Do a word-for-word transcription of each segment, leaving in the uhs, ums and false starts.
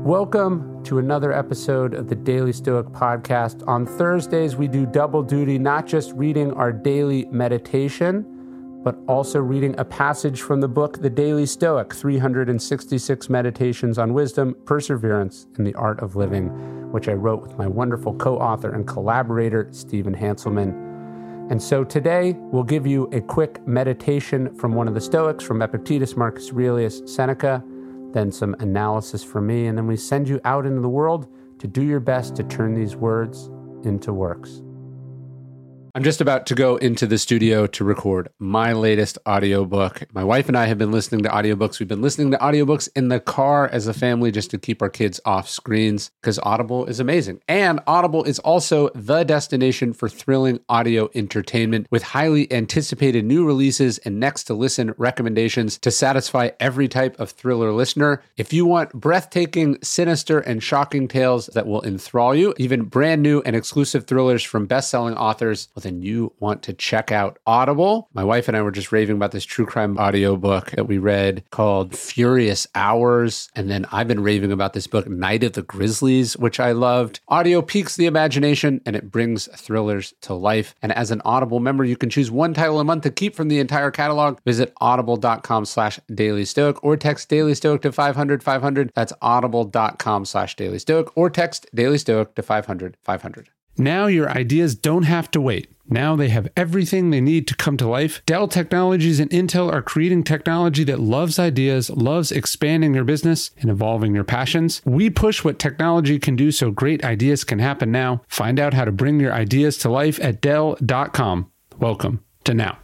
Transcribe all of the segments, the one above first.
Welcome to another episode of the Daily Stoic Podcast. On Thursdays, we do double duty, not just reading our daily meditation, but also reading a passage from the book, The Daily Stoic, three hundred sixty-six Meditations on Wisdom, Perseverance, and the Art of Living, which I wrote with my wonderful co-author and collaborator, Stephen Hanselman. And so today, we'll give you a quick meditation from one of the Stoics, from Epictetus, Marcus Aurelius, Seneca, then some analysis from me, and then we send you out into the world to do your best to turn these words into works. I'm just about to go into the studio to record my latest audiobook. My wife and I have been listening to audiobooks. We've been listening to audiobooks in the car as a family just to keep our kids off screens because Audible is amazing. And Audible is also the destination for thrilling audio entertainment with highly anticipated new releases and next to listen recommendations to satisfy every type of thriller listener. If you want breathtaking, sinister, and shocking tales that will enthrall you, even brand new and exclusive thrillers from best-selling authors, then you want to check out Audible. My wife and I were just raving about this true crime audiobook that we read called Furious Hours. And then I've been raving about this book, Night of the Grizzlies, which I loved. Audio piques the imagination and it brings thrillers to life. And as an Audible member, you can choose one title a month to keep from the entire catalog. Visit audible.com slash Daily Stoic or text Daily Stoic to five hundred five hundred. That's audible.com slash Daily Stoic or text Daily Stoic to five hundred five hundred. Now your ideas don't have to wait. Now they have everything they need to come to life. Dell Technologies and Intel are creating technology that loves ideas, loves expanding your business and evolving your passions. We push what technology can do so great ideas can happen now. Find out how to bring your ideas to life at dell dot com. Welcome to Now.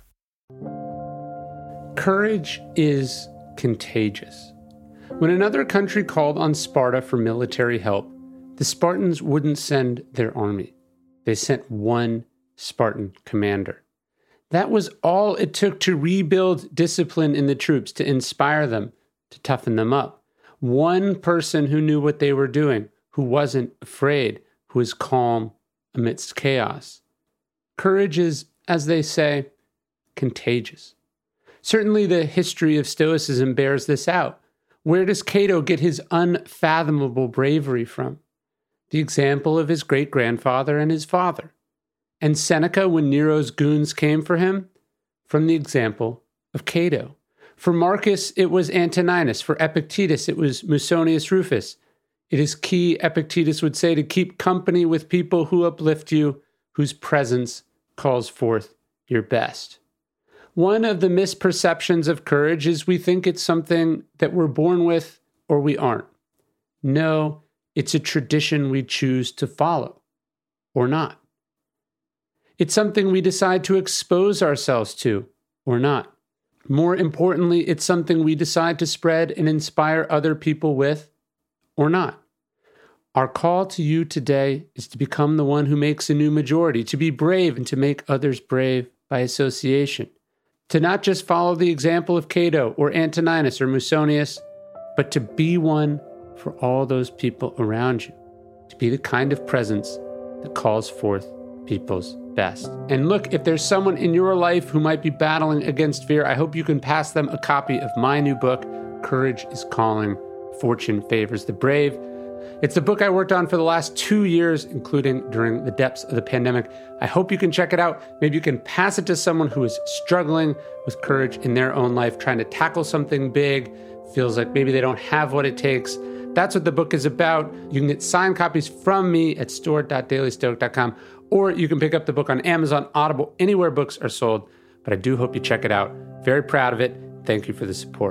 Courage is contagious. When another country called on Sparta for military help, the Spartans wouldn't send their army. They sent one Spartan commander. That was all it took to rebuild discipline in the troops, to inspire them, to toughen them up. One person who knew what they were doing, who wasn't afraid, who was calm amidst chaos. Courage is, as they say, contagious. Certainly the history of Stoicism bears this out. Where does Cato get his unfathomable bravery from? The example of his great-grandfather and his father. And Seneca, when Nero's goons came for him, from the example of Cato. For Marcus, it was Antoninus. For Epictetus, it was Musonius Rufus. It is key, Epictetus would say, to keep company with people who uplift you, whose presence calls forth your best. One of the misperceptions of courage is we think it's something that we're born with or we aren't. No, it's a tradition we choose to follow, or not. It's something we decide to expose ourselves to, or not. More importantly, it's something we decide to spread and inspire other people with, or not. Our call to you today is to become the one who makes a new majority, to be brave and to make others brave by association. To not just follow the example of Cato or Antoninus or Musonius, but to be one for all those people around you, to be the kind of presence that calls forth people's best. And look, if there's someone in your life who might be battling against fear, I hope you can pass them a copy of my new book, Courage is Calling, Fortune Favors the Brave. It's the book I worked on for the last two years, including during the depths of the pandemic. I hope you can check it out. Maybe you can pass it to someone who is struggling with courage in their own life, trying to tackle something big, feels like maybe they don't have what it takes. That's what the book is about. You can get signed copies from me at store dot daily stoic dot com, or you can pick up the book on Amazon, Audible, anywhere books are sold. But I do hope you check it out. Very proud of it. Thank you for the support.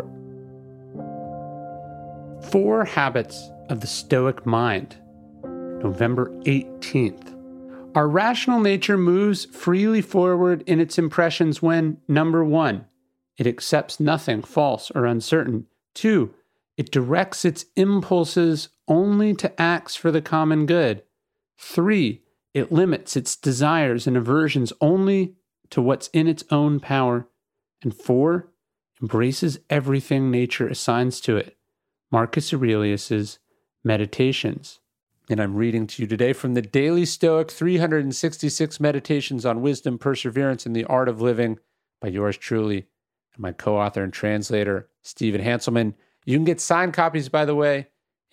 Four Habits of the Stoic Mind, November eighteenth. Our rational nature moves freely forward in its impressions when, number one, it accepts nothing false or uncertain. Two, it directs its impulses only to acts for the common good. Three, it limits its desires and aversions only to what's in its own power. And four, embraces everything nature assigns to it. Marcus Aurelius's Meditations. And I'm reading to you today from the Daily Stoic, three hundred sixty-six Meditations on Wisdom, Perseverance, and the Art of Living by yours truly and my co-author and translator, Stephen Hanselman. You can get signed copies, by the way,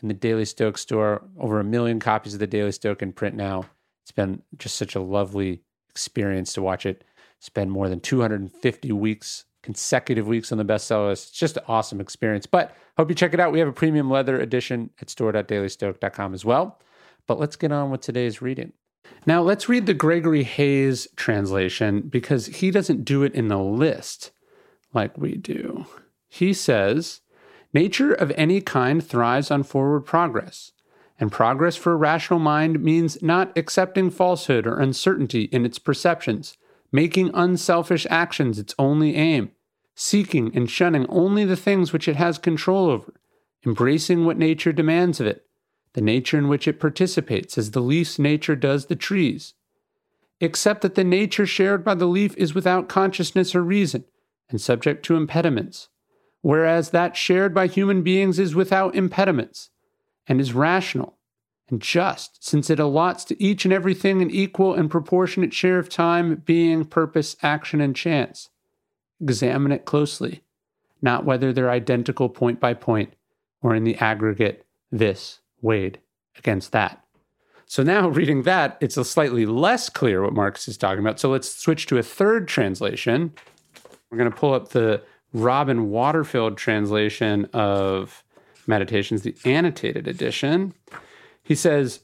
in the Daily Stoic store. Over a million copies of the Daily Stoic in print now. It's been just such a lovely experience to watch it spend more than two hundred fifty weeks, consecutive weeks on the bestseller list. It's just an awesome experience. But hope you check it out. We have a premium leather edition at store dot daily stoic dot com as well. But let's get on with today's reading. Now, let's read the Gregory Hayes translation because he doesn't do it in the list like we do. He says, nature of any kind thrives on forward progress, and progress for a rational mind means not accepting falsehood or uncertainty in its perceptions, making unselfish actions its only aim, seeking and shunning only the things which it has control over, embracing what nature demands of it, the nature in which it participates as the leaf's nature does the tree's, except that the nature shared by the leaf is without consciousness or reason and subject to impediments, whereas that shared by human beings is without impediments and is rational and just, since it allots to each and everything an equal and proportionate share of time, being, purpose, action, and chance. Examine it closely, not whether they're identical point by point or in the aggregate this weighed against that. So now reading that, it's a slightly less clear what Marcus is talking about. So let's switch to a third translation. We're going to pull up the Robin Waterfield translation of Meditations, the annotated edition. He says,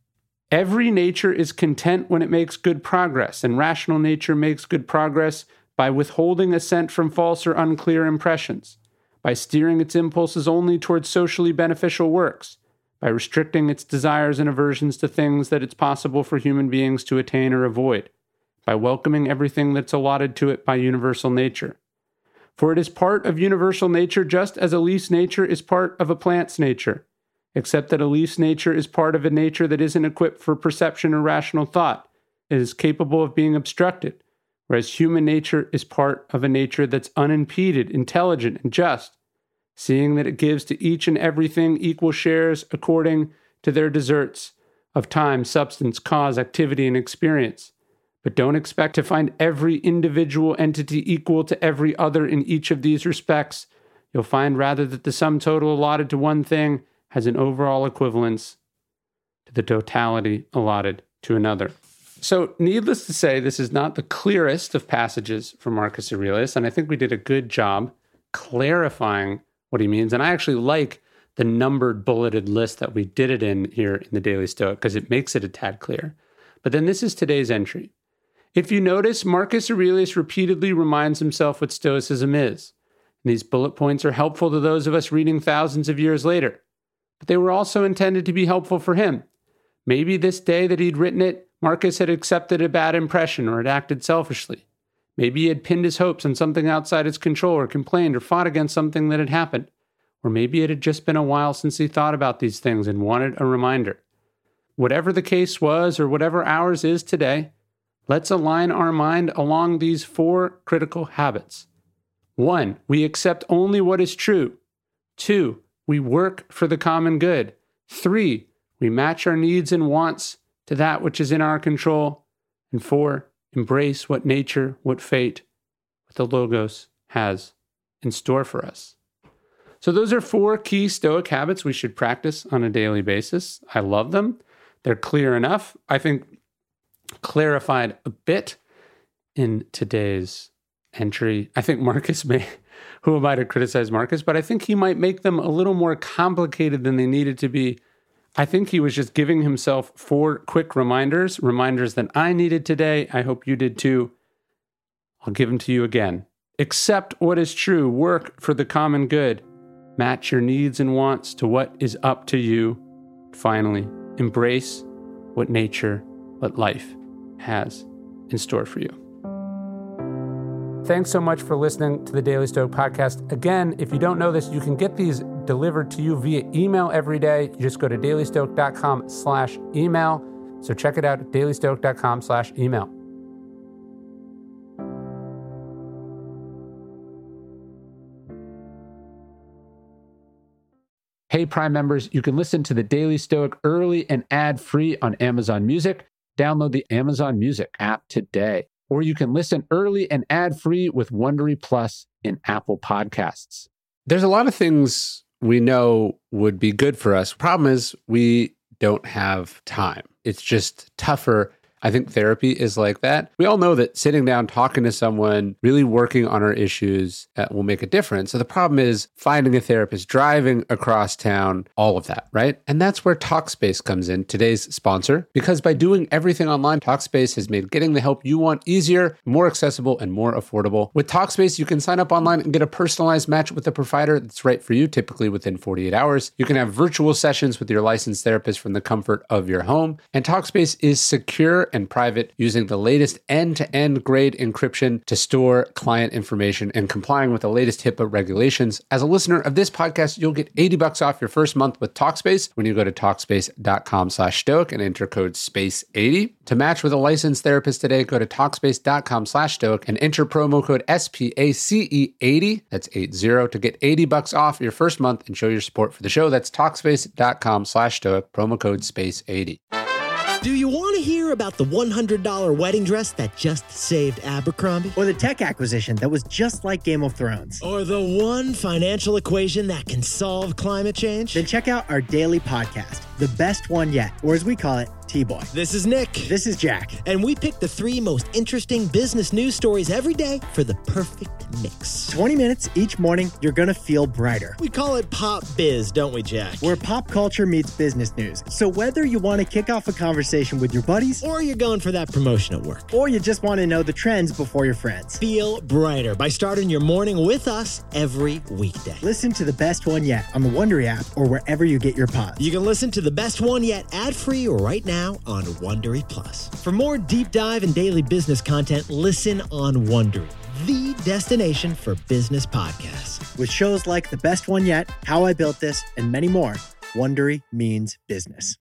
every nature is content when it makes good progress, and rational nature makes good progress by withholding assent from false or unclear impressions, by steering its impulses only towards socially beneficial works, by restricting its desires and aversions to things that it's possible for human beings to attain or avoid, by welcoming everything that's allotted to it by universal nature. For it is part of universal nature just as a leaf's nature is part of a plant's nature, except that a leaf's nature is part of a nature that isn't equipped for perception or rational thought. It is capable of being obstructed, whereas human nature is part of a nature that's unimpeded, intelligent, and just, seeing that it gives to each and everything equal shares according to their deserts of time, substance, cause, activity, and experience. But don't expect to find every individual entity equal to every other in each of these respects. You'll find rather that the sum total allotted to one thing has an overall equivalence to the totality allotted to another. So, needless to say, this is not the clearest of passages from Marcus Aurelius, and I think we did a good job clarifying what he means. And I actually like the numbered bulleted list that we did it in here in the Daily Stoic because it makes it a tad clear. But then this is today's entry. If you notice, Marcus Aurelius repeatedly reminds himself what Stoicism is. And these bullet points are helpful to those of us reading thousands of years later. But they were also intended to be helpful for him. Maybe this day that he'd written it, Marcus had accepted a bad impression or had acted selfishly. Maybe he had pinned his hopes on something outside his control or complained or fought against something that had happened. Or maybe it had just been a while since he thought about these things and wanted a reminder. Whatever the case was or whatever ours is today, let's align our mind along these four critical habits. One, we accept only what is true. Two, we work for the common good. Three, we match our needs and wants to that which is in our control. And four, embrace what nature, what fate, what the Logos has in store for us. So those are four key Stoic habits we should practice on a daily basis. I love them. They're clear enough. I think clarified a bit in today's entry. I think Marcus may, who am I to criticize Marcus, but I think he might make them a little more complicated than they needed to be. I think he was just giving himself four quick reminders, reminders that I needed today. I hope you did too. I'll give them to you again. Accept what is true. Work for the common good. Match your needs and wants to what is up to you. Finally, embrace what nature, what life has in store for you. Thanks so much for listening to the Daily Stoic podcast. Again, if you don't know this, you can get these delivered to you via email every day. You just go to dailystoic.com slash email. So check it out at dailystoic.com slash email. Hey, Prime members, you can listen to the Daily Stoic early and ad-free on Amazon Music. Download the Amazon Music app today. Or you can listen early and ad-free with Wondery Plus in Apple Podcasts. There's a lot of things we know would be good for us. Problem is, we don't have time. It's just tougher. I think therapy is like that. We all know that sitting down, talking to someone, really working on our issues uh, will make a difference. So the problem is finding a therapist, driving across town, all of that, right? And that's where Talkspace comes in, today's sponsor, because by doing everything online, Talkspace has made getting the help you want easier, more accessible, and more affordable. With Talkspace, you can sign up online and get a personalized match with a provider that's right for you, typically within forty-eight hours. You can have virtual sessions with your licensed therapist from the comfort of your home. And Talkspace is secure and private, using the latest end-to-end grade encryption to store client information and complying with the latest HIPAA regulations. As a listener of this podcast, you'll get eighty bucks off your first month with Talkspace when you go to Talkspace.com slash stoic and enter code space eighty. To match with a licensed therapist today, go to Talkspace.com slash stoic and enter promo code S P A C E eighty. That's eight zero to get eighty bucks off your first month and show your support for the show. That's Talkspace.com slash stoic, promo code space eighty. Do you want to hear about the one hundred dollars wedding dress that just saved Abercrombie? Or the tech acquisition that was just like Game of Thrones? Or the one financial equation that can solve climate change? Then check out our daily podcast, The Best One Yet, or as we call it, T-Boy. This is Nick. This is Jack. And we pick the three most interesting business news stories every day for the perfect mix. twenty minutes each morning, you're going to feel brighter. We call it Pop Biz, don't we, Jack? Where pop culture meets business news. So whether you want to kick off a conversation with your buddies, or you're going for that promotion at work, or you just want to know the trends before your friends, feel brighter by starting your morning with us every weekday. Listen to The Best One Yet on the Wondery app or wherever you get your pods. You can listen to The Best One Yet ad-free right now on Wondery Plus. For more deep dive and daily business content, listen on Wondery, the destination for business podcasts. With shows like The Best One Yet, How I Built This, and many more, Wondery means business.